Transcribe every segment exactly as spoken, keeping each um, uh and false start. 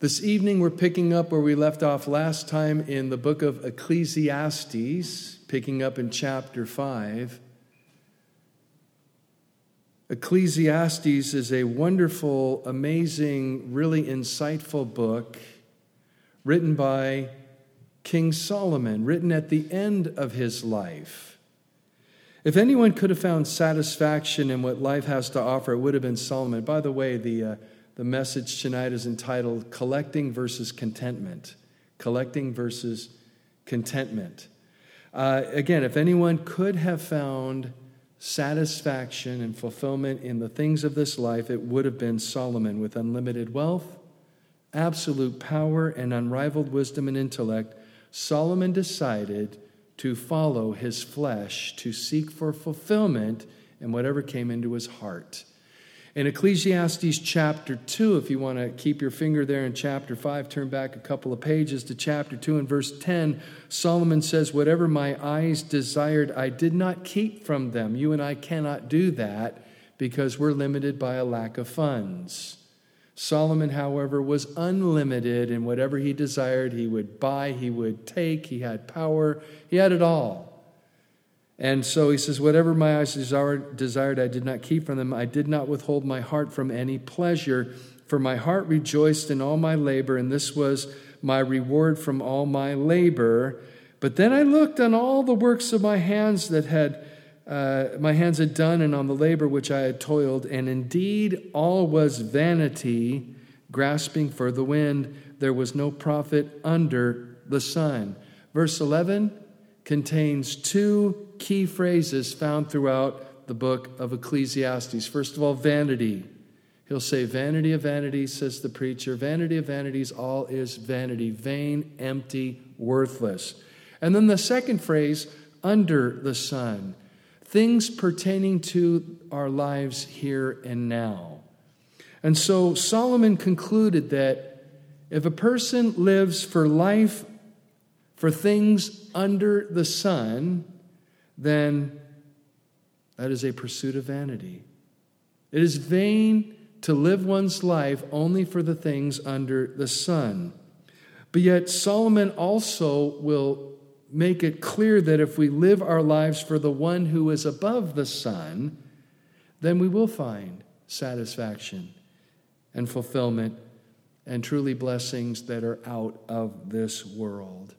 This evening we're picking up where we left off last time in the book of Ecclesiastes, picking up in chapter five. Ecclesiastes is a wonderful, amazing, really insightful book written by King Solomon, written at the end of his life. If anyone could have found satisfaction in what life has to offer, it would have been Solomon. By the way, the uh, the message tonight is entitled Collecting versus Contentment. Collecting versus Contentment. Uh, again, if anyone could have found satisfaction and fulfillment in the things of this life, it would have been Solomon. With unlimited wealth, absolute power, and unrivaled wisdom and intellect, Solomon decided to follow his flesh, to seek for fulfillment in whatever came into his heart. In Ecclesiastes chapter two, if you want to keep your finger there in chapter five, turn back a couple of pages to chapter two and verse ten, Solomon says, "Whatever my eyes desired, I did not keep from them." You and I cannot do that because we're limited by a lack of funds. Solomon, however, was unlimited in whatever he desired. He would buy, he would take, he had power, he had it all. And so he says, "Whatever my eyes desired, I did not keep from them. I did not withhold my heart from any pleasure, for my heart rejoiced in all my labor, and this was my reward from all my labor. But then I looked on all the works of my hands that had uh, my hands had done, and on the labor which I had toiled, and indeed all was vanity, grasping for the wind. There was no profit under the sun." Verse eleven contains two key phrases found throughout the book of Ecclesiastes. First of all, vanity. He'll say, "Vanity of vanities," says the preacher. "Vanity of vanities, all is vanity, vain, empty, worthless." And then the second phrase, "under the sun," things pertaining to our lives here and now. And so Solomon concluded that if a person lives for life, for things under the sun, then that is a pursuit of vanity. It is vain to live one's life only for the things under the sun. But yet Solomon also will make it clear that if we live our lives for the one who is above the sun, then we will find satisfaction and fulfillment and truly blessings that are out of this world.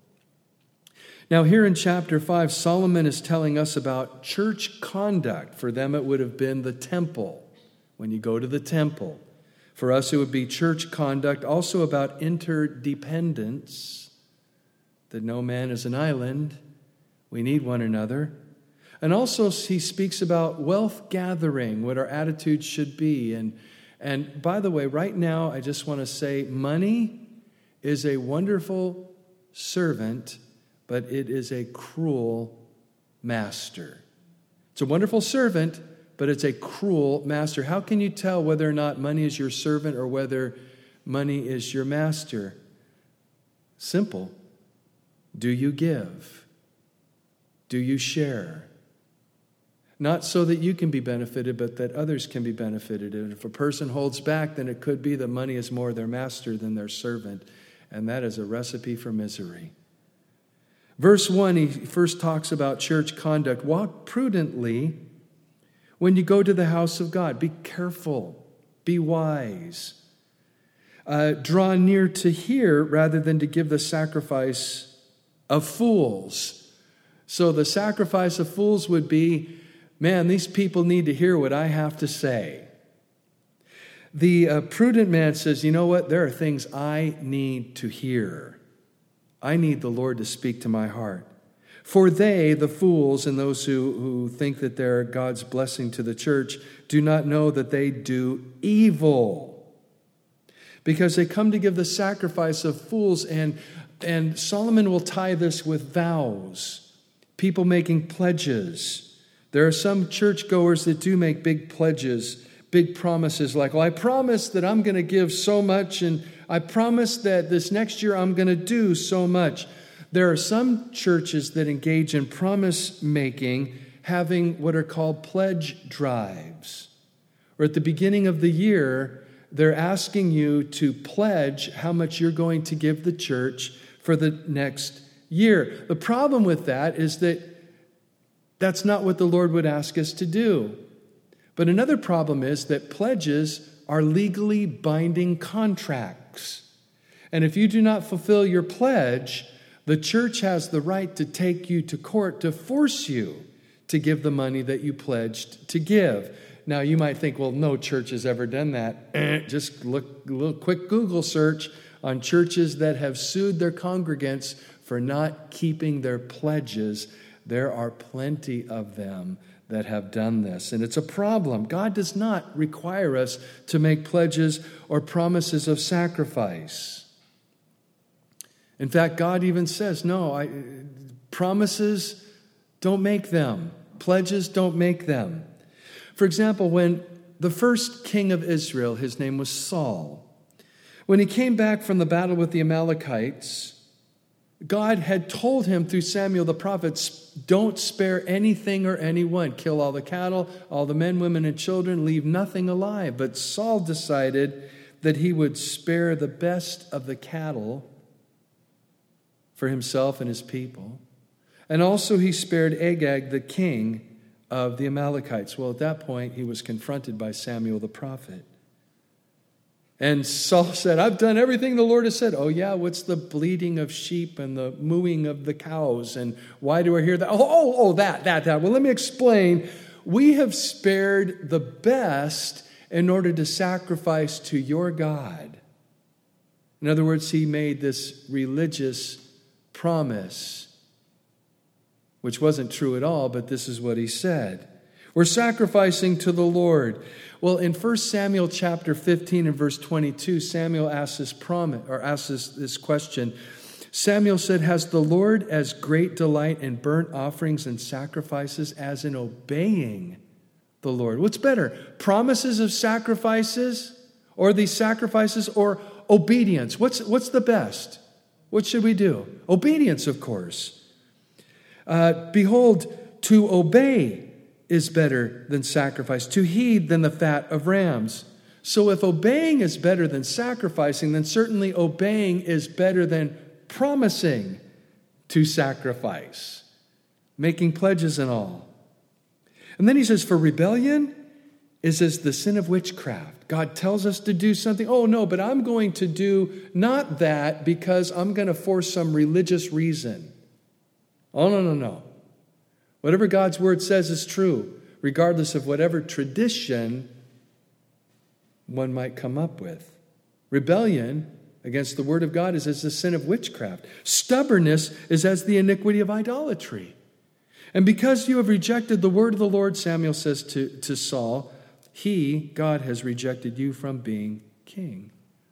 Now, here in chapter five, Solomon is telling us about church conduct. For them, it would have been the temple, when you go to the temple. For us, it would be church conduct, also about interdependence, that no man is an island. We need one another. And also, he speaks about wealth gathering, what our attitude should be. And, and by the way, right now, I just want to say, money is a wonderful servant, but it is a cruel master. It's a wonderful servant, but it's a cruel master. How can you tell whether or not money is your servant or whether money is your master? Simple. Do you give? Do you share? Not so that you can be benefited, but that others can be benefited. And if a person holds back, then it could be that money is more their master than their servant. And that is a recipe for misery. Verse one, he first talks about church conduct. Walk prudently when you go to the house of God. Be careful. Be wise. Uh, draw near to hear rather than to give the sacrifice of fools. So the sacrifice of fools would be, man, these people need to hear what I have to say. The uh, prudent man says, you know what? There are things I need to hear. I need the Lord to speak to my heart. For they, the fools, and those who, who think that they're God's blessing to the church, do not know that they do evil, because they come to give the sacrifice of fools. And, and Solomon will tie this with vows, people making pledges. There are some churchgoers that do make big pledges, big promises like, well, I promise that I'm going to give so much, and I promise that this next year I'm going to do so much. There are some churches that engage in promise making, having what are called pledge drives. Or at the beginning of the year, they're asking you to pledge how much you're going to give the church for the next year. The problem with that is that that's not what the Lord would ask us to do. But another problem is that pledges are legally binding contracts. And if you do not fulfill your pledge, the church has the right to take you to court to force you to give the money that you pledged to give. Now, you might think, well, no church has ever done that. Just look a little quick Google search on churches that have sued their congregants for not keeping their pledges. There are plenty of them that have done this, and it's a problem. God does not require us to make pledges or promises of sacrifice. In fact, God even says, no, I, promises, don't make them. Pledges, don't make them. For example, when the first king of Israel, his name was Saul, when he came back from the battle with the Amalekites, God had told him through Samuel the prophet, don't spare anything or anyone. Kill all the cattle, all the men, women, and children. Leave nothing alive. But Saul decided that he would spare the best of the cattle for himself and his people. And also he spared Agag, the king of the Amalekites. Well, at that point, he was confronted by Samuel the prophet. And Saul said, I've done everything the Lord has said. Oh, yeah, what's the bleating of sheep and the mooing of the cows? And why do I hear that? Oh, oh, oh, that, that, that. Well, let me explain. We have spared the best in order to sacrifice to your God. In other words, he made this religious promise, which wasn't true at all, but this is what he said. We're sacrificing to the Lord. Well, in First Samuel chapter fifteen and verse twenty-two, Samuel asks this promise, or asks this, this question. Samuel said, has the Lord as great delight in burnt offerings and sacrifices as in obeying the Lord? What's better, promises of sacrifices, or these sacrifices, or obedience? What's, what's the best? What should we do? Obedience, of course. Uh, Behold, to obey is better than sacrifice, to heed than the fat of rams. So if obeying is better than sacrificing, then certainly obeying is better than promising to sacrifice, making pledges and all. And then he says, for rebellion is as the sin of witchcraft. God tells us to do something. Oh, no, but I'm going to do not that because I'm going to force some religious reason. Oh, no, no, no. Whatever God's word says is true, regardless of whatever tradition one might come up with. Rebellion against the word of God is as the sin of witchcraft. Stubbornness is as the iniquity of idolatry. And because you have rejected the word of the Lord, Samuel says to, to Saul, he, God, has rejected you from being king.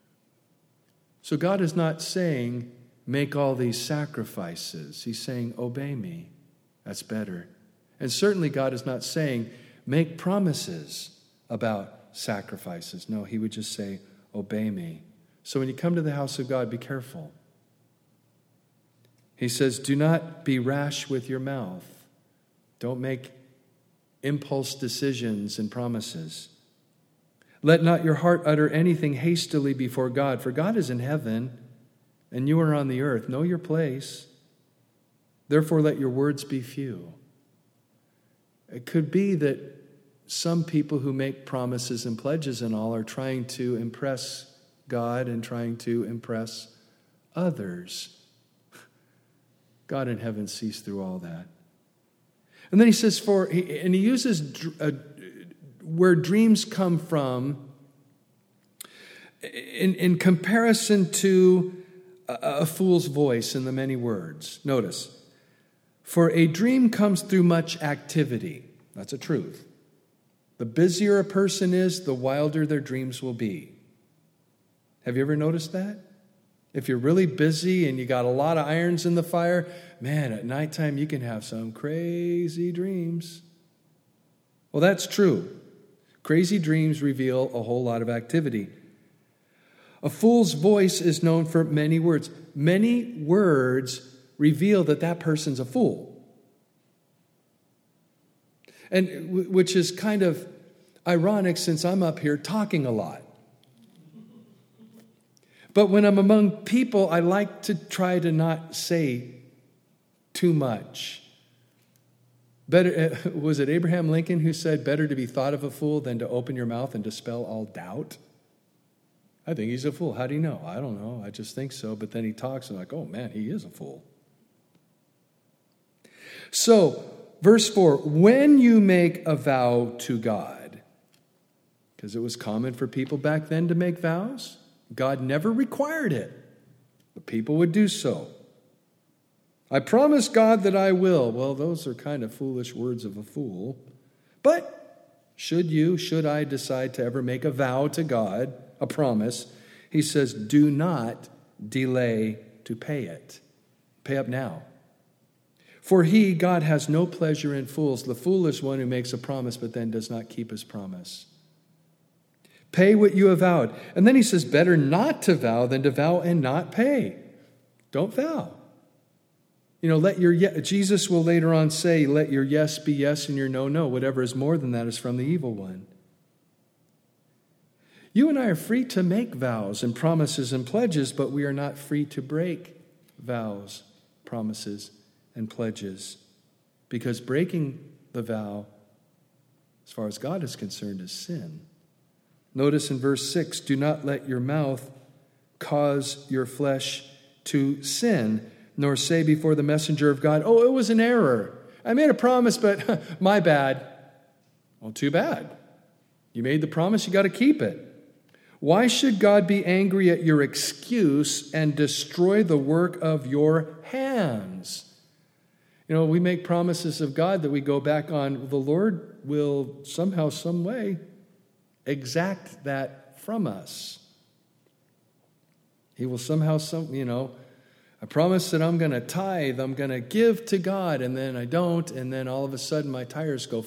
So God is not saying, make all these sacrifices. He's saying, obey me. That's better. And certainly God is not saying, make promises about sacrifices. No, he would just say, obey me. So when you come to the house of God, be careful. He says, do not be rash with your mouth. Don't make impulse decisions and promises. Let not your heart utter anything hastily before God, for God is in heaven and you are on the earth. Know your place. Therefore, let your words be few. It could be that some people who make promises and pledges and all are trying to impress God and trying to impress others. God in heaven sees through all that. And then he says, for, and he uses uh, where dreams come from in, in comparison to a, a fool's voice in the many words. Notice. For a dream comes through much activity. That's a truth. The busier a person is, the wilder their dreams will be. Have you ever noticed that? If you're really busy and you got a lot of irons in the fire, man, at nighttime you can have some crazy dreams. Well, that's true. Crazy dreams reveal a whole lot of activity. A fool's voice is known for many words. Many words reveal that that person's a fool. And which is kind of ironic since I'm up here talking a lot. But when I'm among people, I like to try to not say too much. Better, was it Abraham Lincoln who said, better to be thought of a fool than to open your mouth and dispel all doubt? I think he's a fool. How do you know? I don't know. I just think so. But then he talks and I'm like, oh man, he is a fool. So, verse four, when you make a vow to God, because it was common for people back then to make vows, God never required it, but people would do so. I promise God that I will. Well, those are kind of foolish words of a fool. But should you, should I decide to ever make a vow to God, a promise, he says, do not delay to pay it. Pay up now. For he, God, has no pleasure in fools, the foolish one who makes a promise but then does not keep his promise. Pay what you have vowed. And then he says, better not to vow than to vow and not pay. Don't vow. You know, let your yes, Jesus will later on say, let your yes be yes and your no, no. Whatever is more than that is from the evil one. You and I are free to make vows and promises and pledges, but we are not free to break vows, promises, and pledges. Because breaking the vow, as far as God is concerned, is sin. Notice in verse six, do not let your mouth cause your flesh to sin, nor say before the messenger of God, oh, it was an error. I made a promise, but my bad. Well, too bad. You made the promise, you got to keep it. Why should God be angry at your excuse and destroy the work of your hands? You know, we make promises of God that we go back on. The Lord will somehow, some way, exact that from us. He will somehow, some, you know, I promise that I'm going to tithe, I'm going to give to God, and then I don't, and then all of a sudden my tires go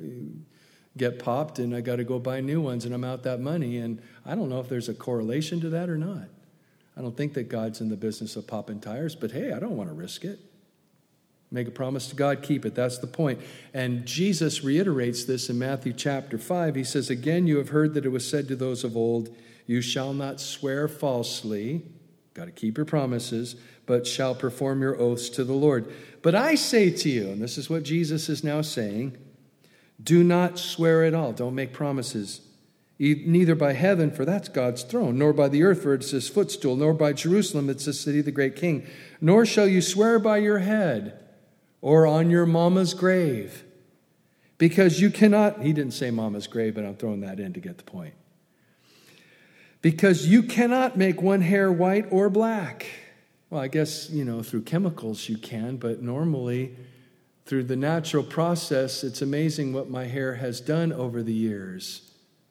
get popped, and I got to go buy new ones, and I'm out that money, and I don't know if there's a correlation to that or not. I don't think that God's in the business of popping tires, but hey, I don't want to risk it. Make a promise to God, keep it. That's the point. And Jesus reiterates this in Matthew chapter five. He says, again, you have heard that it was said to those of old, you shall not swear falsely, got to keep your promises, but shall perform your oaths to the Lord. But I say to you, and this is what Jesus is now saying, do not swear at all. Don't make promises. Neither by heaven, for that's God's throne, nor by the earth, for it's his footstool, nor by Jerusalem, it's the city of the great king. Nor shall you swear by your head or on your mama's grave, because you cannot, he didn't say mama's grave, but I'm throwing that in to get the point. Because you cannot make one hair white or black. Well, I guess, you know, through chemicals you can, but normally through the natural process, it's amazing what my hair has done over the years.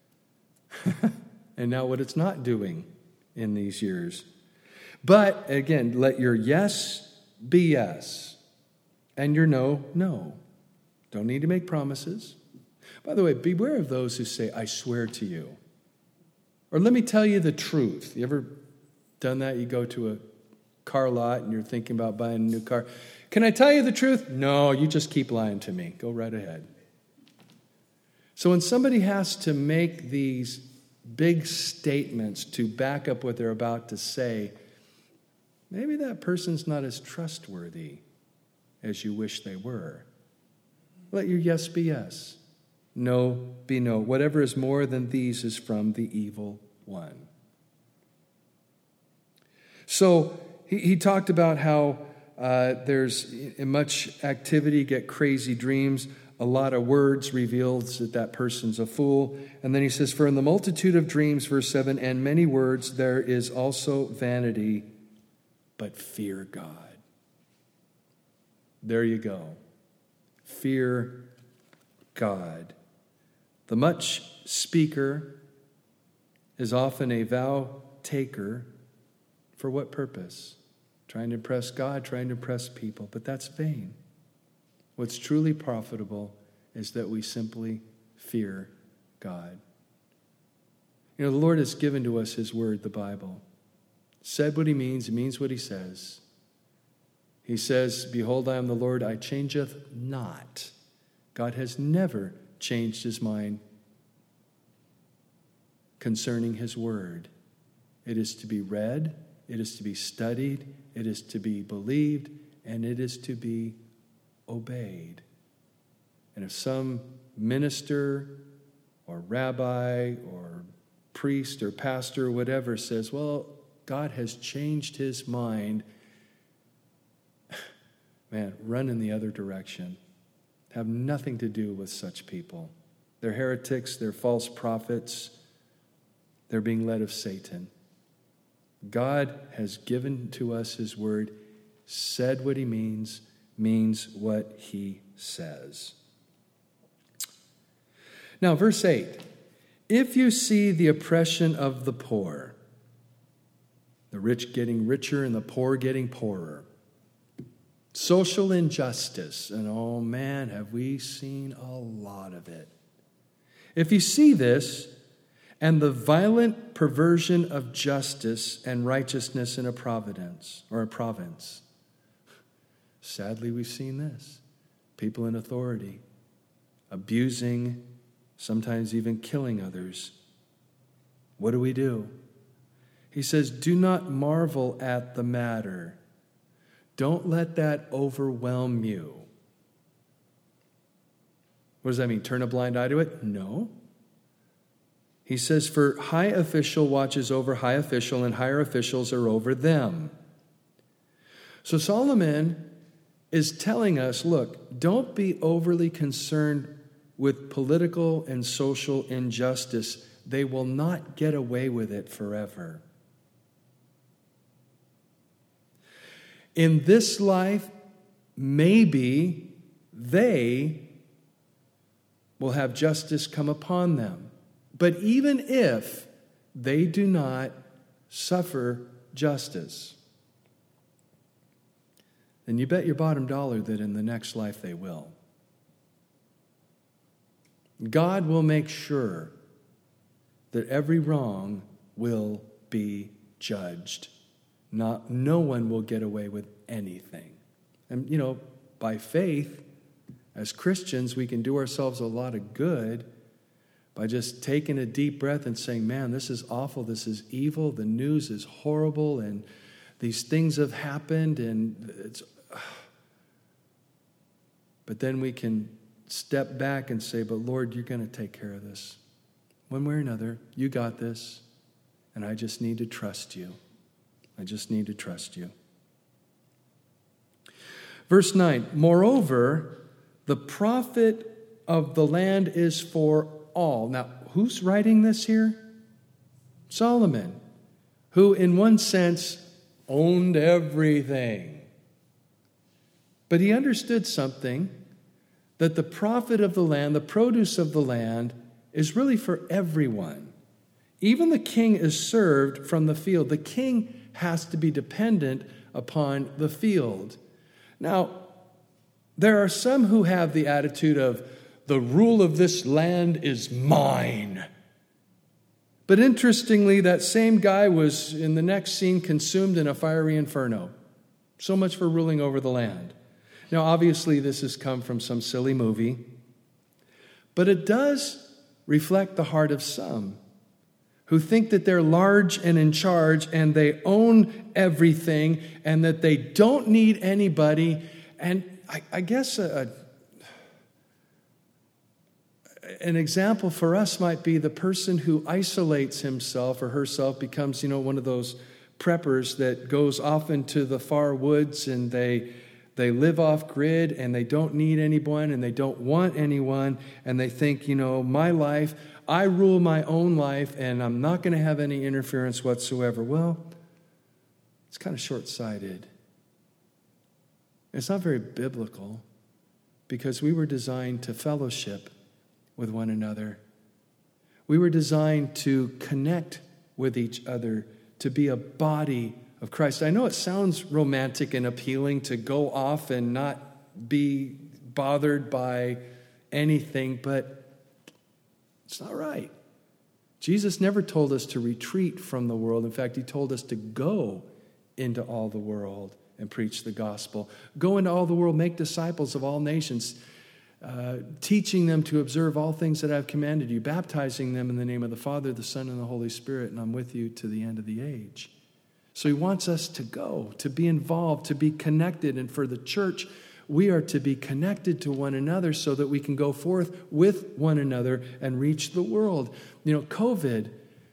And now what it's not doing in these years. But again, let your yes be yes. And your no, no. Don't need to make promises. By the way, beware of those who say, I swear to you. Or let me tell you the truth. You ever done that? You go to a car lot and you're thinking about buying a new car. Can I tell you the truth? No, you just keep lying to me. Go right ahead. So when somebody has to make these big statements to back up what they're about to say, maybe that person's not as trustworthy as you wish they were. Let your yes be yes, no be no. Whatever is more than these is from the evil one. So he, he talked about how uh, there's much activity, get crazy dreams, a lot of words reveals that that person's a fool. And then he says, for in the multitude of dreams, verse seven, and many words, there is also vanity, but fear God. There you go. Fear God. The much speaker is often a vow taker. For what purpose? Trying to impress God, trying to impress people, but that's vain. What's truly profitable is that we simply fear God. You know, the Lord has given to us his word, the Bible. Said what he means, he means what he says. He says, behold, I am the Lord, I changeth not. God has never changed his mind concerning his word. It is to be read, it is to be studied, it is to be believed, and it is to be obeyed. And if some minister or rabbi or priest or pastor or whatever says, well, God has changed his mind, man, run in the other direction. Have nothing to do with such people. They're heretics, they're false prophets, they're being led of Satan. God has given to us his word, said what he means, means what he says. Now, verse eight. If you see the oppression of the poor, the rich getting richer and the poor getting poorer, social injustice, and oh man, have we seen a lot of it. If you see this, and the violent perversion of justice and righteousness in a providence or a province. Sadly, we've seen this. People in authority abusing, sometimes even killing others. What do we do? He says, do not marvel at the matter. Don't let that overwhelm you. What does that mean? Turn a blind eye to it? No. He says, for high official watches over high official, and higher officials are over them. So Solomon is telling us, look, don't be overly concerned with political and social injustice. They will not get away with it forever. In this life, maybe they will have justice come upon them. But even if they do not suffer justice, then you bet your bottom dollar that in the next life they will. God will make sure that every wrong will be judged. Not, no one will get away with anything. And, you know, by faith, as Christians, we can do ourselves a lot of good by just taking a deep breath and saying, man, this is awful, this is evil, the news is horrible, and these things have happened, and it's... But then we can step back and say, but Lord, you're going to take care of this. One way or another, you got this, and I just need to trust you. I just need to trust you. Verse nine, moreover, the profit of the land is for all. Now, who's writing this here? Solomon, who in one sense owned everything. But he understood something, that the profit of the land, the produce of the land, is really for everyone. Even the king is served from the field. The king has to be dependent upon the field. Now, there are some who have the attitude of, the rule of this land is mine. But interestingly, that same guy was, in the next scene, consumed in a fiery inferno. So much for ruling over the land. Now, obviously, this has come from some silly movie, but it does reflect the heart of some who think that they're large and in charge and they own everything and that they don't need anybody. And I, I guess a, a, an example for us might be the person who isolates himself or herself, becomes, you know, one of those preppers that goes off into the far woods, and they they live off grid and they don't need anyone and they don't want anyone, and they think, you know, my life, I rule my own life and I'm not going to have any interference whatsoever. Well, it's kind of short-sighted. It's not very biblical, because we were designed to fellowship with one another. We were designed to connect with each other, to be a body of Christ. I know it sounds romantic and appealing to go off and not be bothered by anything, but it's not right. Jesus never told us to retreat from the world. In fact, he told us to go into all the world and preach the gospel. Go into all the world, make disciples of all nations. uh, teaching them to observe all things that I've commanded you, baptizing them in the name of the Father, the Son, and the Holy Spirit, and I'm with you to the end of the age. So he wants us to go, to be involved, to be connected. And for the church, we are to be connected to one another so that we can go forth with one another and reach the world. You know, COVID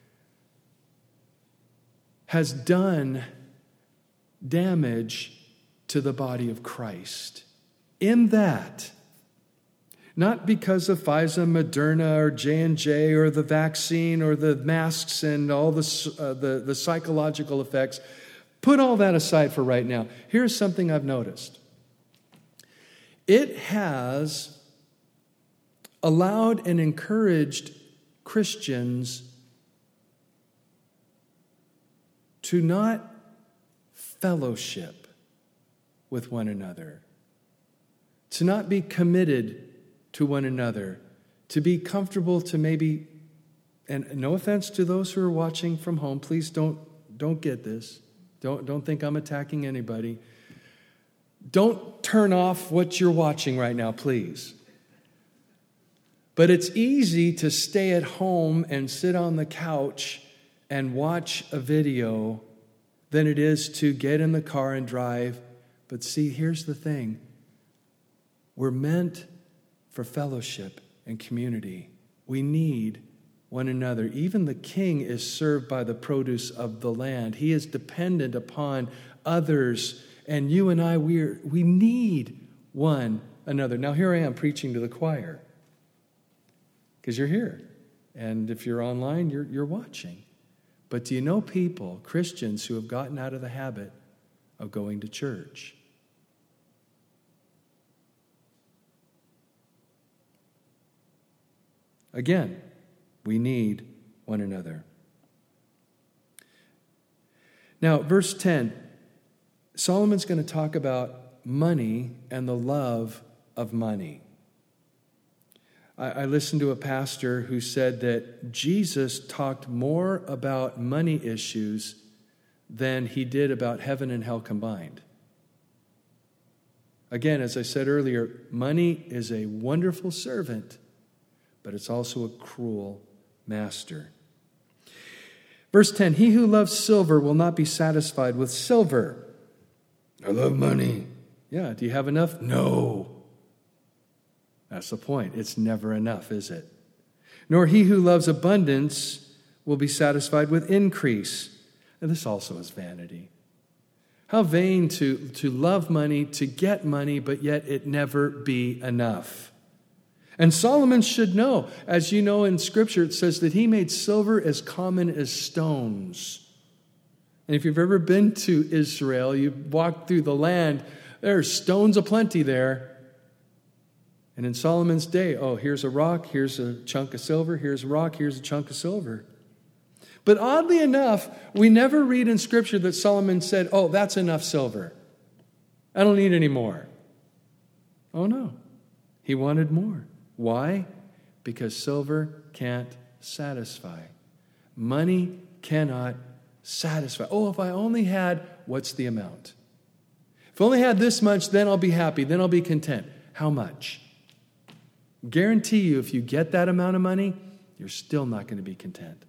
has done damage to the body of Christ. In that, not because of Pfizer, Moderna, or J and J, or the vaccine, or the masks, and all the, uh, the, the psychological effects. Put all that aside for right now. Here's something I've noticed. It has allowed and encouraged Christians to not fellowship with one another, to not be committed to one another, to be comfortable to maybe, and no offense to those who are watching from home, please don't, don't get this. Don't, don't think I'm attacking anybody. Don't turn off what you're watching right now, please. But it's easy to stay at home and sit on the couch and watch a video than it is to get in the car and drive. But see, here's the thing. We're meant for fellowship and community. We need one another. Even the king is served by the produce of the land. He is dependent upon others. And you and I, we we need one another. Now here I am preaching to the choir. Because you're here. And if you're online, you're, you're watching. But do you know people, Christians, who have gotten out of the habit of going to church? Again, we need one another. Now, verse ten, Solomon's going to talk about money and the love of money. I, I listened to a pastor who said that Jesus talked more about money issues than he did about heaven and hell combined. Again, as I said earlier, money is a wonderful servant, but it's also a cruel master. Verse ten, he who loves silver will not be satisfied with silver. I love money. Yeah, do you have enough? No. That's the point. It's never enough, is it? Nor he who loves abundance will be satisfied with increase. And this also is vanity. How vain to, to love money, to get money, but yet it never be enough. And Solomon should know, as you know in Scripture, it says that he made silver as common as stones. And if you've ever been to Israel, you've walked through the land, there are stones aplenty there. And in Solomon's day, oh, here's a rock, here's a chunk of silver, here's a rock, here's a chunk of silver. But oddly enough, we never read in Scripture that Solomon said, oh, that's enough silver. I don't need any more. Oh, no. He wanted more. Why? Because silver can't satisfy. Money cannot satisfy. Oh, if I only had, what's the amount? If I only had this much, then I'll be happy, then I'll be content. How much? Guarantee you, if you get that amount of money, you're still not going to be content.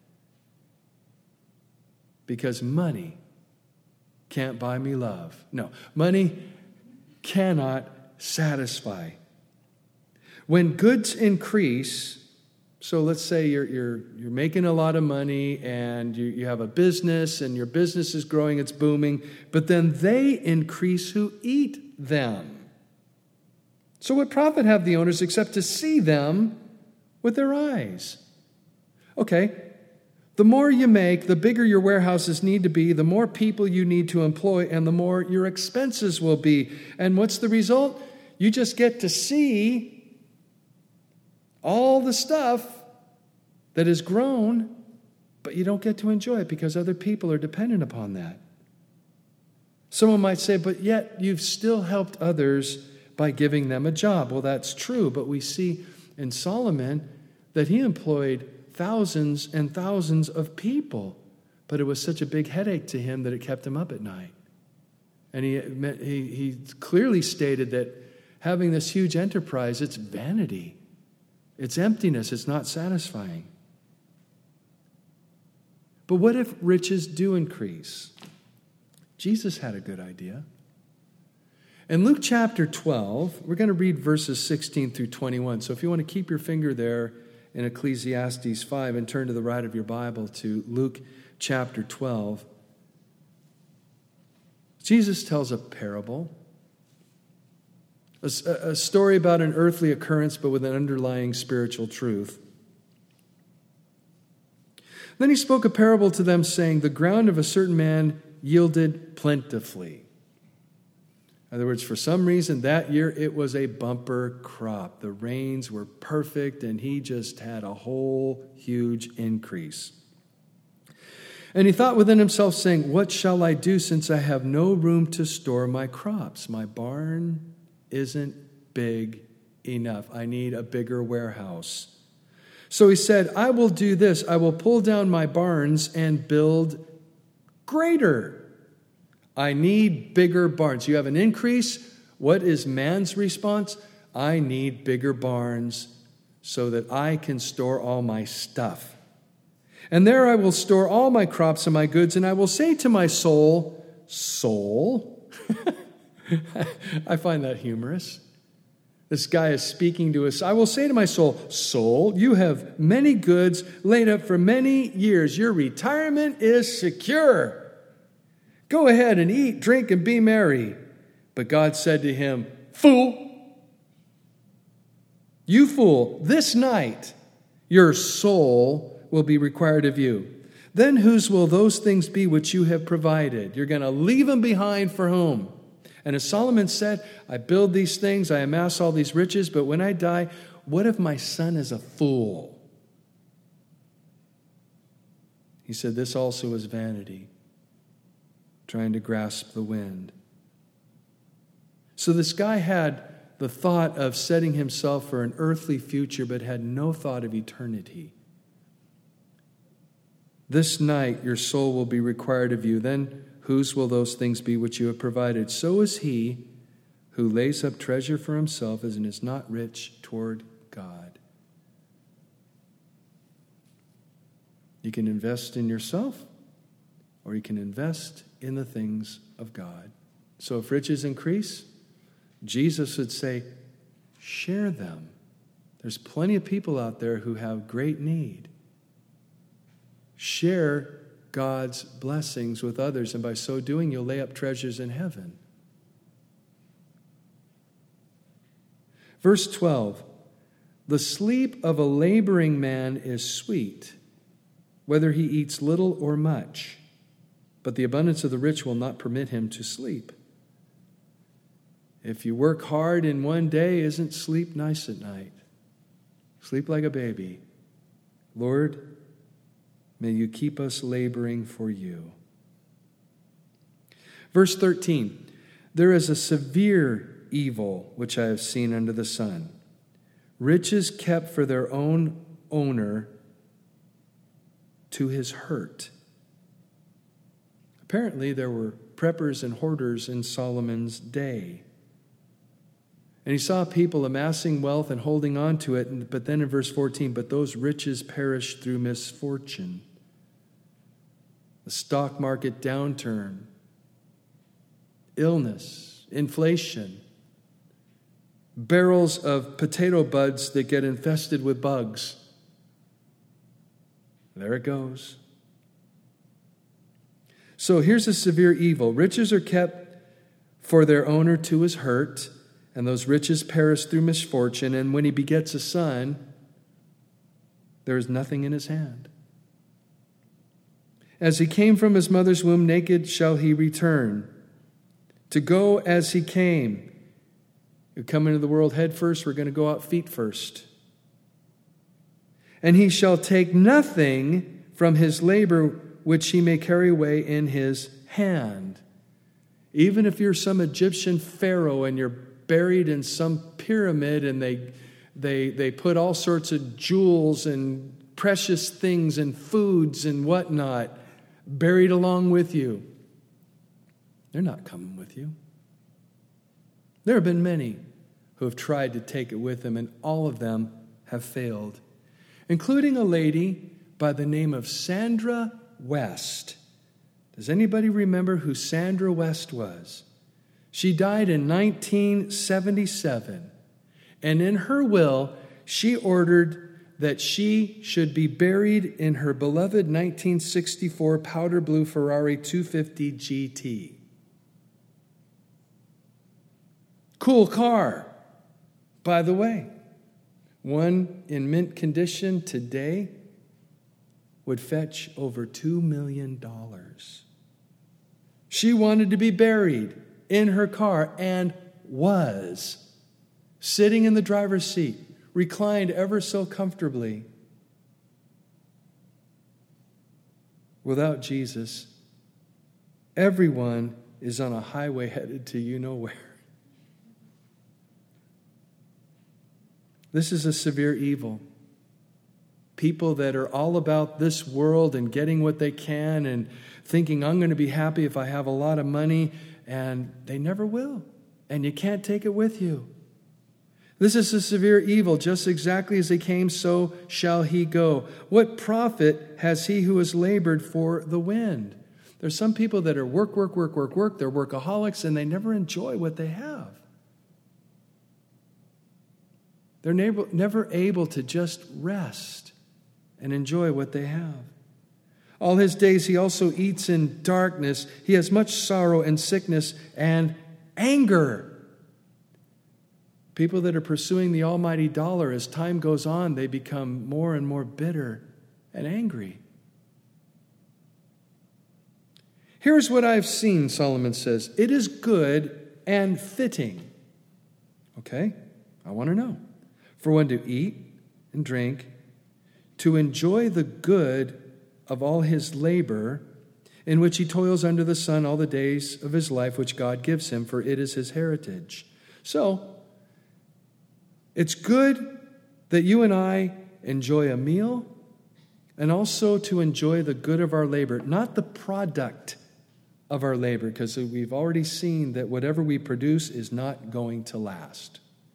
Because money can't buy me love. No, money cannot satisfy. When goods increase, so let's say you're you're you're making a lot of money and you, you have a business and your business is growing, it's booming, but then they increase who eat them. So what profit have the owners except to see them with their eyes? Okay, the more you make, the bigger your warehouses need to be, the more people you need to employ, and the more your expenses will be. And what's the result? You just get to see all the stuff that has grown, but you don't get to enjoy it because other people are dependent upon that. Someone might say, but yet you've still helped others by giving them a job. Well, that's true, but we see in Solomon that he employed thousands and thousands of people, but it was such a big headache to him that it kept him up at night. And he he, he clearly stated that having this huge enterprise, it's vanity. It's emptiness. It's not satisfying. But what if riches do increase? Jesus had a good idea. In Luke chapter twelve, we're going to read verses sixteen through twenty-one. So if you want to keep your finger there in Ecclesiastes five and turn to the right of your Bible to Luke chapter twelve, Jesus tells a parable, a, a story about an earthly occurrence but with an underlying spiritual truth. Then he spoke a parable to them, saying, the ground of a certain man yielded plentifully. In other words, for some reason that year it was a bumper crop. The rains were perfect and he just had a whole huge increase. And he thought within himself, saying, what shall I do since I have no room to store my crops? My barn isn't big enough. I need a bigger warehouse. So he said, I will do this. I will pull down my barns and build greater. I need bigger barns. You have an increase. What is man's response? I need bigger barns so that I can store all my stuff. And there I will store all my crops and my goods, and I will say to my soul, soul? I find that humorous. This guy is speaking to us. I will say to my soul, soul, you have many goods laid up for many years. Your retirement is secure. Go ahead and eat, drink, and be merry. But God said to him, fool, you fool, this night your soul will be required of you. Then whose will those things be which you have provided? You're going to leave them behind for whom? And as Solomon said, I build these things, I amass all these riches, but when I die, what if my son is a fool? He said, this also is vanity, trying to grasp the wind. So this guy had the thought of setting himself for an earthly future, but had no thought of eternity. This night your soul will be required of you. Then whose will those things be which you have provided? So is he who lays up treasure for himself and is not rich toward God. You can invest in yourself, or you can invest in the things of God. So if riches increase, Jesus would say, share them. There's plenty of people out there who have great need. Share God's blessings with others, and by so doing, you'll lay up treasures in heaven. Verse twelve, the sleep of a laboring man is sweet, whether he eats little or much, but the abundance of the rich will not permit him to sleep. If you work hard in one day, isn't sleep nice at night? Sleep like a baby. Lord, may you keep us laboring for you. Verse thirteen, there is a severe evil which I have seen under the sun. Riches kept for their own owner to his hurt. Apparently there were preppers and hoarders in Solomon's day. And he saw people amassing wealth and holding on to it. But then in verse fourteen, but those riches perished through misfortune. The stock market downturn, illness, inflation, barrels of potato buds that get infested with bugs. There it goes. So here's a severe evil. Riches are kept for their owner to his hurt, and those riches perish through misfortune, and when he begets a son, there is nothing in his hand. As he came from his mother's womb, naked shall he return. To go as he came. You come into the world head first, we're going to go out feet first. And he shall take nothing from his labor which he may carry away in his hand. Even if you're some Egyptian pharaoh and you're buried in some pyramid and they, they, they put all sorts of jewels and precious things and foods and whatnot buried along with you, they're not coming with you. There have been many who have tried to take it with them, and all of them have failed, including a lady by the name of Sandra West. Does anybody remember who Sandra West was? She died in nineteen seventy-seven, and in her will, she ordered that she should be buried in her beloved nineteen sixty-four powder blue Ferrari two fifty G T. Cool car, by the way. One in mint condition today would fetch over two million dollars. She wanted to be buried in her car and was sitting in the driver's seat, reclined ever so comfortably. Without Jesus, everyone is on a highway headed to you know where. This is a severe evil. People that are all about this world and getting what they can and thinking, I'm going to be happy if I have a lot of money, and they never will. And you can't take it with you. This is a severe evil. Just exactly as he came, so shall he go. What profit has he who has labored for the wind? There's some people that are work, work, work, work, work. They're workaholics, and they never enjoy what they have. They're never, never able to just rest and enjoy what they have. All his days he also eats in darkness. He has much sorrow and sickness and anger. People that are pursuing the almighty dollar, as time goes on, they become more and more bitter and angry. Here's what I've seen, Solomon says. It is good and fitting. Okay, I want to know. For one to eat and drink, to enjoy the good of all his labor, in which he toils under the sun all the days of his life, which God gives him, for it is his heritage. So, it's good that you and I enjoy a meal, and also to enjoy the good of our labor, not the product of our labor, because we've already seen that whatever we produce is not going to last.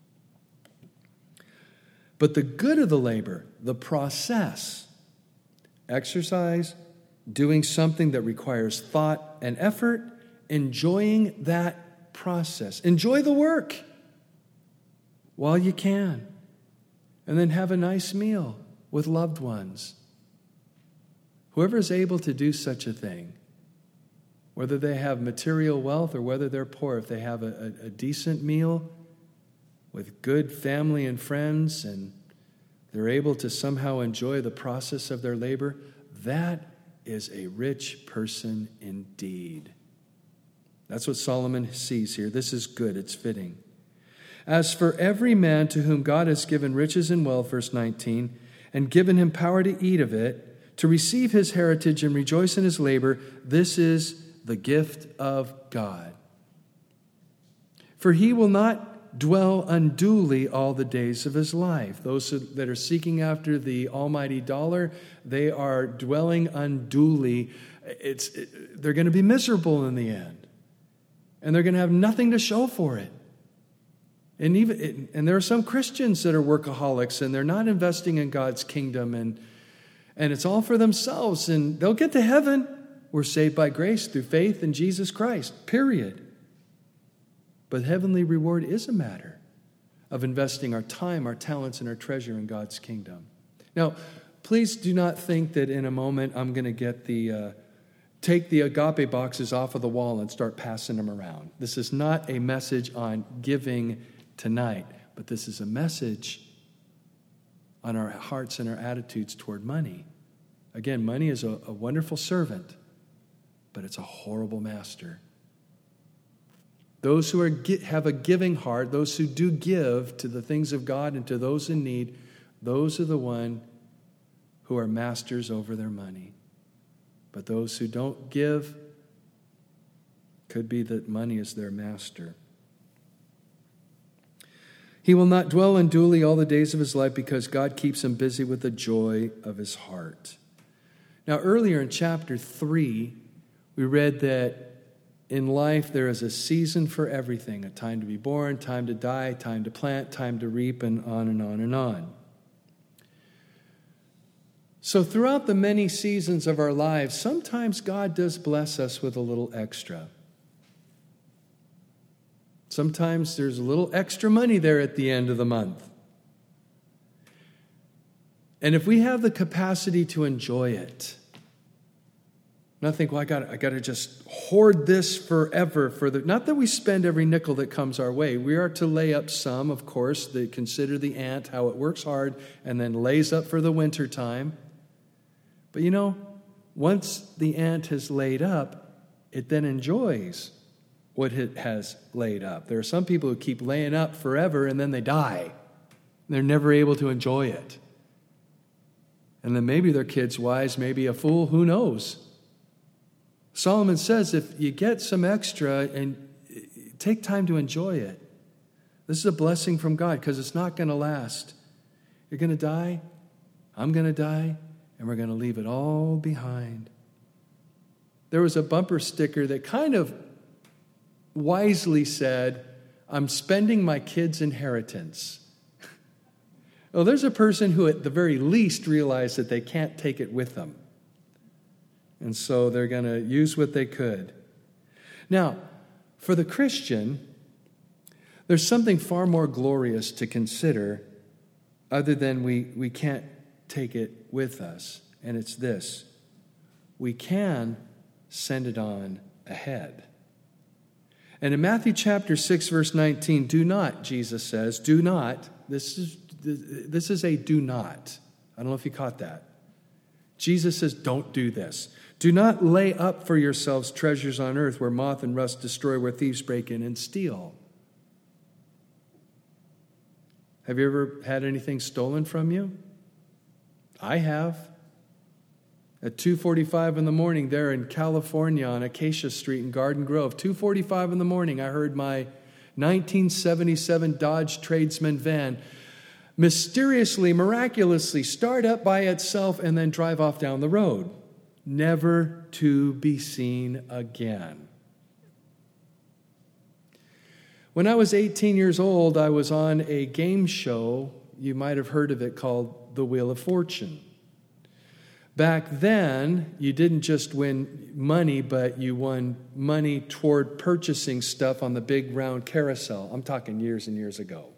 But the good of the labor, the process, exercise, doing something that requires thought and effort, enjoying that process. Enjoy the work while you can. And then have a nice meal with loved ones. Whoever is able to do such a thing, whether they have material wealth or whether they're poor, if they have a, a, a decent meal with good family and friends, and they're able to somehow enjoy the process of their labor, that is a rich person indeed. That's what Solomon sees here. This is good. It's fitting. As for every man to whom God has given riches and wealth, verse nineteen, and given him power to eat of it, to receive his heritage and rejoice in his labor, this is the gift of God. For he will not dwell unduly all the days of his life. Those that are seeking after the almighty dollar, they are dwelling unduly. It's, it, they're going to be miserable in the end. And they're going to have nothing to show for it. And even and there are some Christians that are workaholics, and they're not investing in God's kingdom, and, and it's all for themselves, and they'll get to heaven. We're saved by grace through faith in Jesus Christ, period. But heavenly reward is a matter of investing our time, our talents, and our treasure in God's kingdom. Now, please do not think that in a moment I'm going to get the, uh, take the agape boxes off of the wall and start passing them around. This is not a message on giving tonight, but this is a message on our hearts and our attitudes toward money. Again, money is a, a wonderful servant, but it's a horrible master. Those who are have a giving heart, those who do give to the things of God and to those in need, those are the one who are masters over their money. But those who don't give, could be that money is their master. He will not dwell unduly all the days of his life, because God keeps him busy with the joy of his heart. Now, earlier in chapter three, we read that in life there is a season for everything, a time to be born, time to die, time to plant, time to reap, and on and on and on. So throughout the many seasons of our lives, sometimes God does bless us with a little extra. Sometimes there's a little extra money there at the end of the month. And if we have the capacity to enjoy it, not think, well, I got I got to just hoard this forever. For the, not that we spend every nickel that comes our way. We are to lay up some, of course. They consider the ant, how it works hard and then lays up for the winter time. But you know, once the ant has laid up, it then enjoys what it has laid up. There are some people who keep laying up forever and then they die. They're never able to enjoy it. And then maybe their kid's wise, maybe a fool, who knows? Solomon says if you get some extra and take time to enjoy it, this is a blessing from God because it's not going to last. You're going to die, I'm going to die, and we're going to leave it all behind. There was a bumper sticker that kind of wisely said, I'm spending my kids' inheritance. Well, there's a person who at the very least realized that they can't take it with them. And so they're going to use what they could. Now, for the Christian, there's something far more glorious to consider other than we, we can't take it with us. And it's this. We can send it on ahead. And in Matthew chapter six, verse nineteen, do not, Jesus says, do not. This is, this is a do not. I don't know if you caught that. Jesus says, don't do this. Do not lay up for yourselves treasures on earth where moth and rust destroy, where thieves break in and steal. Have you ever had anything stolen from you? I have. At two forty-five in the morning there in California on Acacia Street in Garden Grove, two forty-five in the morning, I heard my nineteen seventy-seven Dodge Tradesman van mysteriously, miraculously start up by itself and then drive off down the road, never to be seen again. When I was eighteen years old, I was on a game show, you might have heard of it, called The Wheel of Fortune. Back then, you didn't just win money, but you won money toward purchasing stuff on the big round carousel. I'm talking years and years ago.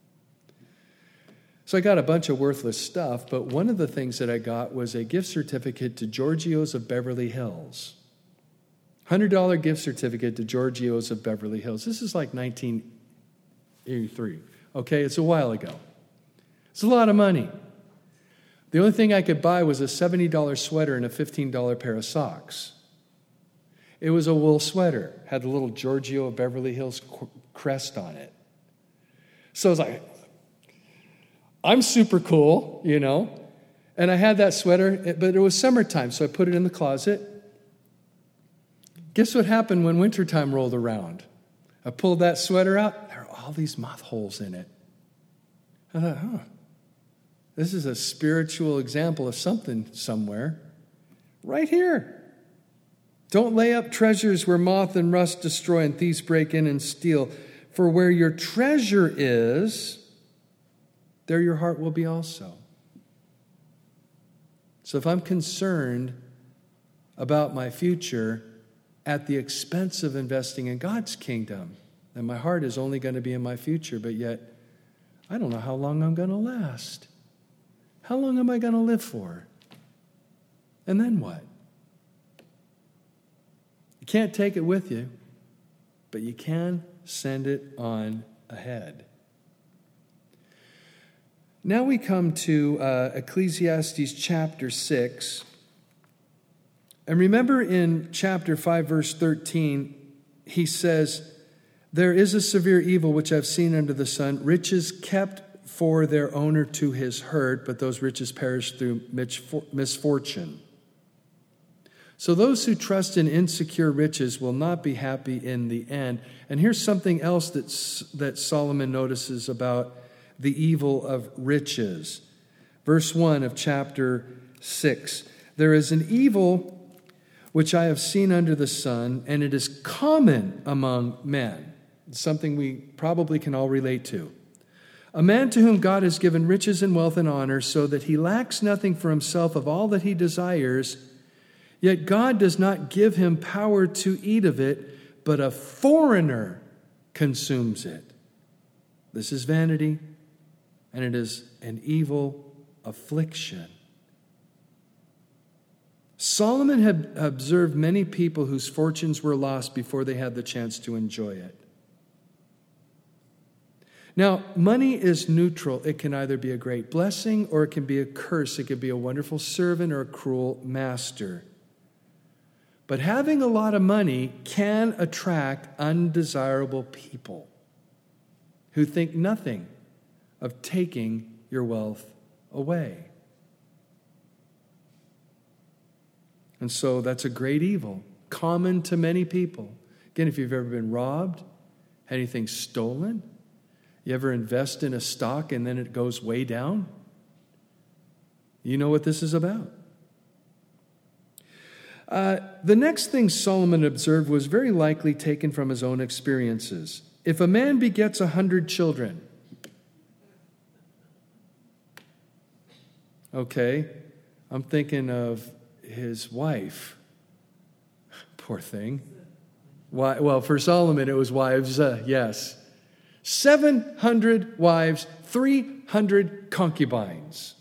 So I got a bunch of worthless stuff, but one of the things that I got was a gift certificate to Giorgio's of Beverly Hills. one hundred dollars gift certificate to Giorgio's of Beverly Hills. This is like nineteen eighty-three. Okay, it's a while ago. It's a lot of money. The only thing I could buy was a seventy dollars sweater and a fifteen dollars pair of socks. It was a wool sweater, had the little Giorgio of Beverly Hills crest on it. So I was like, I'm super cool, you know. And I had that sweater, but it was summertime, so I put it in the closet. Guess what happened when wintertime rolled around? I pulled that sweater out. There were all these moth holes in it. I thought, huh. This is a spiritual example of something somewhere. Right here. Don't lay up treasures where moth and rust destroy and thieves break in and steal. For where your treasure is, there your heart will be also. So if I'm concerned about my future at the expense of investing in God's kingdom, then my heart is only going to be in my future, but yet I don't know how long I'm going to last. How long am I going to live for? And then what? You can't take it with you, but you can send it on ahead. Now we come to uh, Ecclesiastes chapter six. And remember in chapter five, verse thirteen, he says, there is a severe evil which I've seen under the sun, riches kept for their owner to his hurt, but those riches perish through misfortune. So those who trust in insecure riches will not be happy in the end. And here's something else that's, that Solomon notices about the evil of riches. Verse one of chapter six. There is an evil which I have seen under the sun, and it is common among men. It's something we probably can all relate to. A man to whom God has given riches and wealth and honor, so that he lacks nothing for himself of all that he desires, yet God does not give him power to eat of it, but a foreigner consumes it. This is vanity, and it is an evil affliction. Solomon had observed many people whose fortunes were lost before they had the chance to enjoy it. Now, money is neutral. It can either be a great blessing or it can be a curse. It can be a wonderful servant or a cruel master. But having a lot of money can attract undesirable people who think nothing of taking your wealth away. And so that's a great evil, common to many people. Again, if you've ever been robbed, had anything stolen, you ever invest in a stock and then it goes way down, you know what this is about. Uh, the next thing Solomon observed was very likely taken from his own experiences. If a man begets a hundred children, okay, I'm thinking of his wife. Poor thing. Why? Well, for Solomon, it was wives, uh, yes. seven hundred wives, three hundred concubines.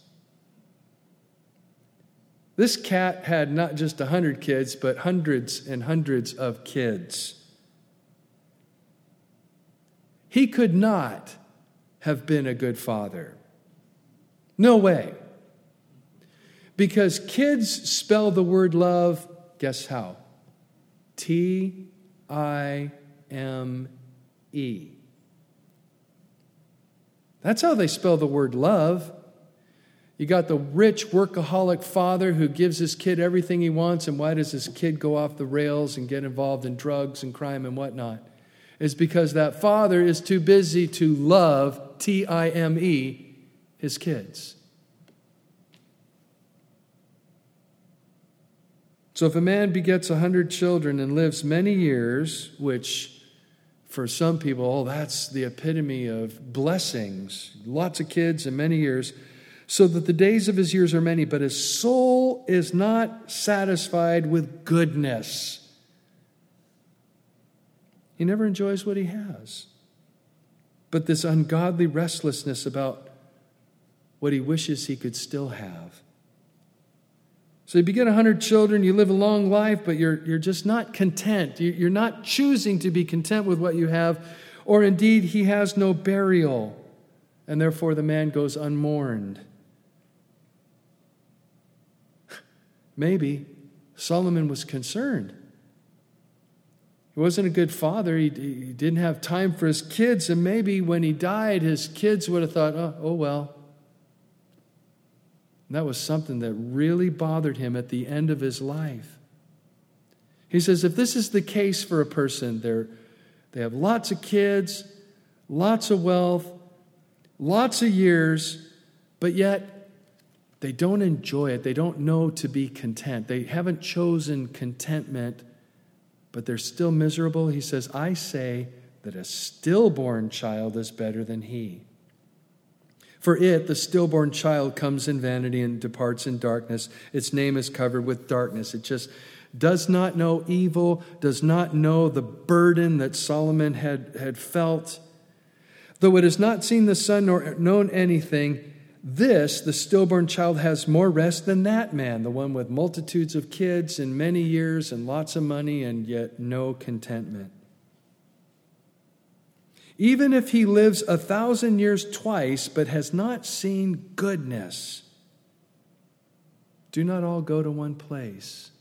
This cat had not just one hundred kids, but hundreds and hundreds of kids. He could not have been a good father. No way. Because kids spell the word love, guess how? T I M E. That's how they spell the word love. You got the rich workaholic father who gives his kid everything he wants, and why does his kid go off the rails and get involved in drugs and crime and whatnot? It's because that father is too busy to love, T I M E, his kids. So if a man begets a hundred children and lives many years, which for some people, oh, that's the epitome of blessings, lots of kids and many years, so that the days of his years are many, but his soul is not satisfied with goodness. He never enjoys what he has. But this ungodly restlessness about what he wishes he could still have. So you beget a hundred children, you live a long life, but you're, you're just not content. You're not choosing to be content with what you have, or indeed he has no burial, and therefore the man goes unmourned. Maybe Solomon was concerned. He wasn't a good father. He, he didn't have time for his kids, and maybe when he died, his kids would have thought, oh, oh well. And that was something that really bothered him at the end of his life. He says, if this is the case for a person, they're, they have lots of kids, lots of wealth, lots of years, but yet they don't enjoy it. They don't know to be content. They haven't chosen contentment, but they're still miserable. He says, I say that a stillborn child is better than he. For it, the stillborn child, comes in vanity and departs in darkness. Its name is covered with darkness. It just does not know evil, does not know the burden that Solomon had, had felt. Though it has not seen the sun nor known anything, this, the stillborn child, has more rest than that man, the one with multitudes of kids and many years and lots of money and yet no contentment. Even if he lives a thousand years twice but has not seen goodness, do not all go to one place.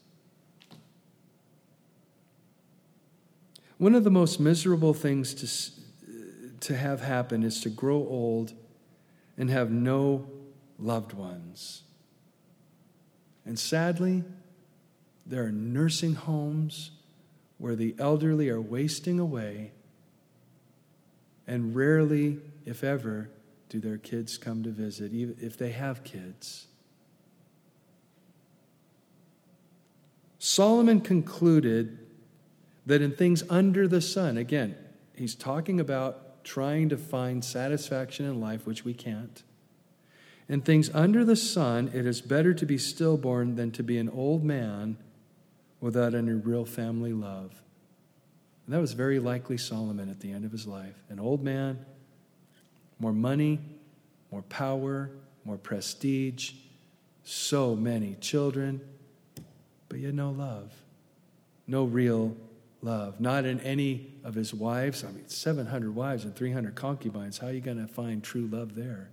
One of the most miserable things to, to have happen is to grow old and have no loved ones. And sadly, there are nursing homes where the elderly are wasting away, and rarely, if ever, do their kids come to visit, even if they have kids. Solomon concluded that in things under the sun, again, he's talking about trying to find satisfaction in life, which we can't. In things under the sun, it is better to be stillborn than to be an old man without any real family love. And that was very likely Solomon at the end of his life. An old man, more money, more power, more prestige, so many children, but yet no love, no real love. Not in any of his wives. I mean, seven hundred wives and three hundred concubines. How are you going to find true love there?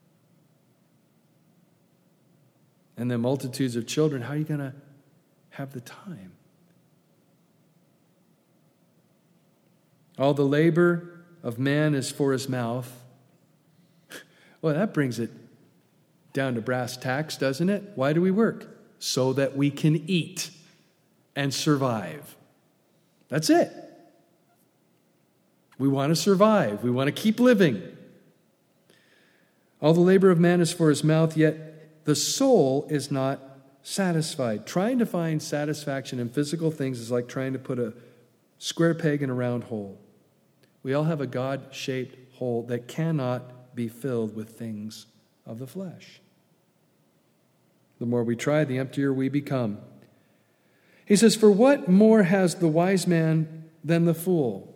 And then multitudes of children. How are you going to have the time? All the labor of man is for his mouth. Well, that brings it down to brass tacks, doesn't it? Why do we work? So that we can eat and survive. That's it. We want to survive. We want to keep living. All the labor of man is for his mouth, yet the soul is not satisfied. Trying to find satisfaction in physical things is like trying to put a square peg in a round hole. We all have a God-shaped hole that cannot be filled with things of the flesh. The more we try, the emptier we become. He says, "For what more has the wise man than the fool?"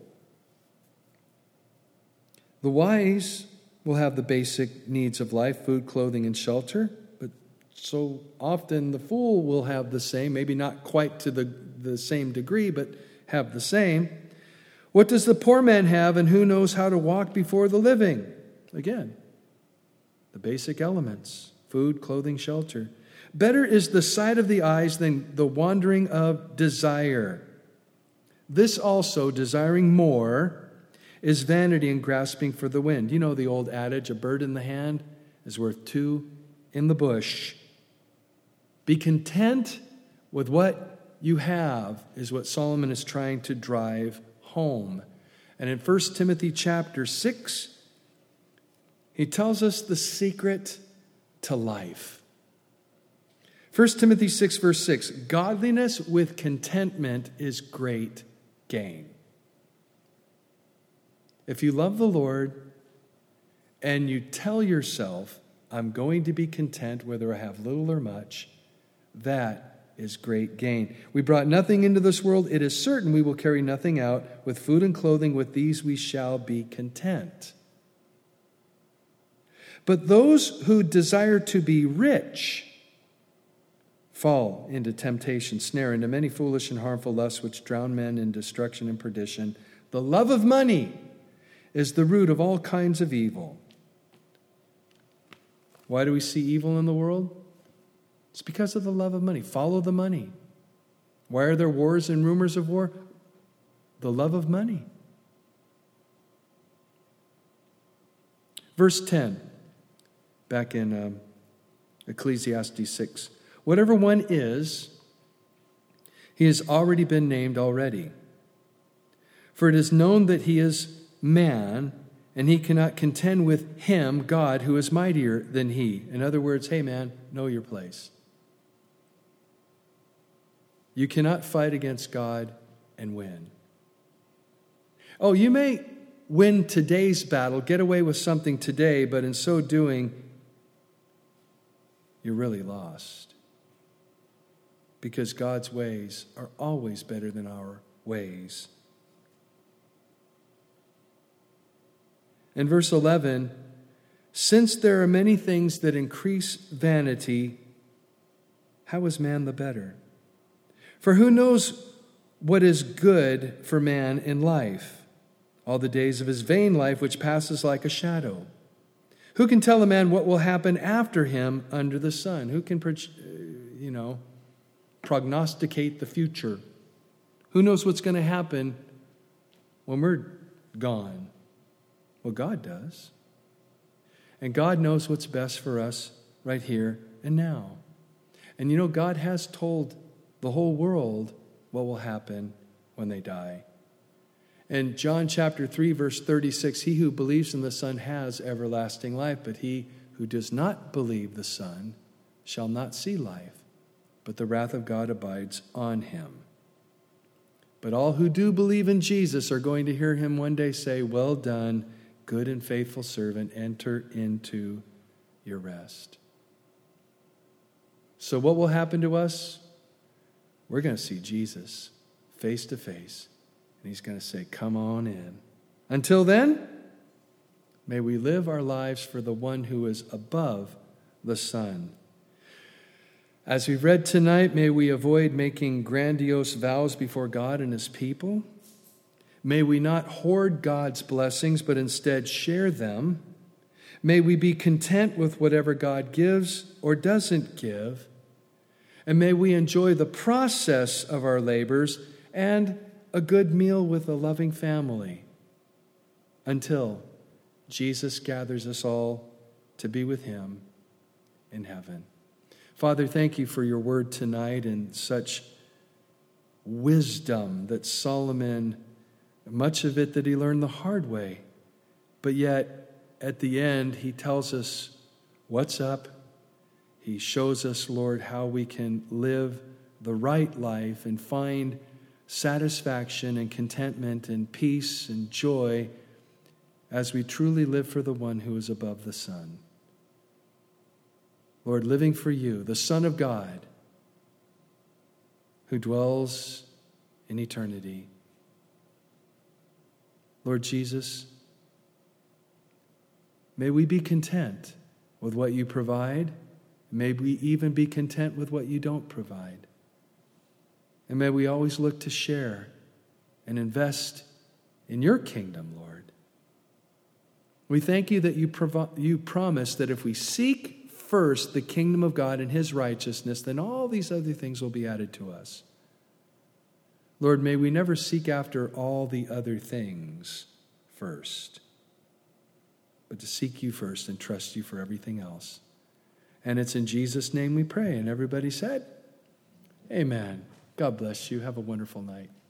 The wise will have the basic needs of life, food, clothing, and shelter. But so often the fool will have the same, maybe not quite to the, the same degree, but have the same. What does the poor man have, and who knows how to walk before the living? Again, the basic elements, food, clothing, shelter. Better is the sight of the eyes than the wandering of desire. This also, desiring more, is vanity and grasping for the wind. You know the old adage, a bird in the hand is worth two in the bush. Be content with what you have, is what Solomon is trying to drive home. And in First Timothy chapter six, he tells us the secret to life. First Timothy six, verse six, godliness with contentment is great gain. If you love the Lord and you tell yourself, I'm going to be content whether I have little or much, that is great gain. We brought nothing into this world. It is certain we will carry nothing out. With food and clothing, with these we shall be content. But those who desire to be rich fall into temptation, snare, into many foolish and harmful lusts which drown men in destruction and perdition. The love of money is the root of all kinds of evil. Why do we see evil in the world? It's because of the love of money. Follow the money. Why are there wars and rumors of war? The love of money. Verse ten, back in um, Ecclesiastes six. Whatever one is, he has already been named already. For it is known that he is man, and he cannot contend with him, God, who is mightier than he. In other words, hey man, know your place. You cannot fight against God and win. Oh, you may win today's battle, get away with something today, but in so doing, you're really lost. Because God's ways are always better than our ways. In verse eleven, since there are many things that increase vanity, how is man the better? For who knows what is good for man in life? All the days of his vain life, which passes like a shadow. Who can tell a man what will happen after him under the sun? Who can, you know, prognosticate the future? Who knows what's going to happen when we're gone? Well, God does. And God knows what's best for us right here and now. And you know, God has told the whole world what will happen when they die. In John chapter three, verse thirty-six, he who believes in the Son has everlasting life, but he who does not believe the Son shall not see life, but the wrath of God abides on him. But all who do believe in Jesus are going to hear him one day say, "Well done, good and faithful servant, enter into your rest." So what will happen to us? We're going to see Jesus face to face, and he's going to say, "Come on in." Until then, may we live our lives for the one who is above the sun. As we've read tonight, may we avoid making grandiose vows before God and his people. May we not hoard God's blessings, but instead share them. May we be content with whatever God gives or doesn't give. And may we enjoy the process of our labors and a good meal with a loving family until Jesus gathers us all to be with him in heaven. Father, thank you for your word tonight and such wisdom that Solomon, much of it that he learned the hard way, but yet at the end he tells us what's up. He shows us, Lord, how we can live the right life and find satisfaction and contentment and peace and joy as we truly live for the one who is above the sun. Lord, living for you, the Son of God, who dwells in eternity. Lord Jesus, may we be content with what you provide. May we even be content with what you don't provide. And may we always look to share and invest in your kingdom, Lord. We thank you that you, provi- you promise that if we seek first the kingdom of God and his righteousness, then all these other things will be added to us. Lord, may we never seek after all the other things first, but to seek you first and trust you for everything else. And it's in Jesus' name we pray. And everybody said, amen. God bless you. Have a wonderful night.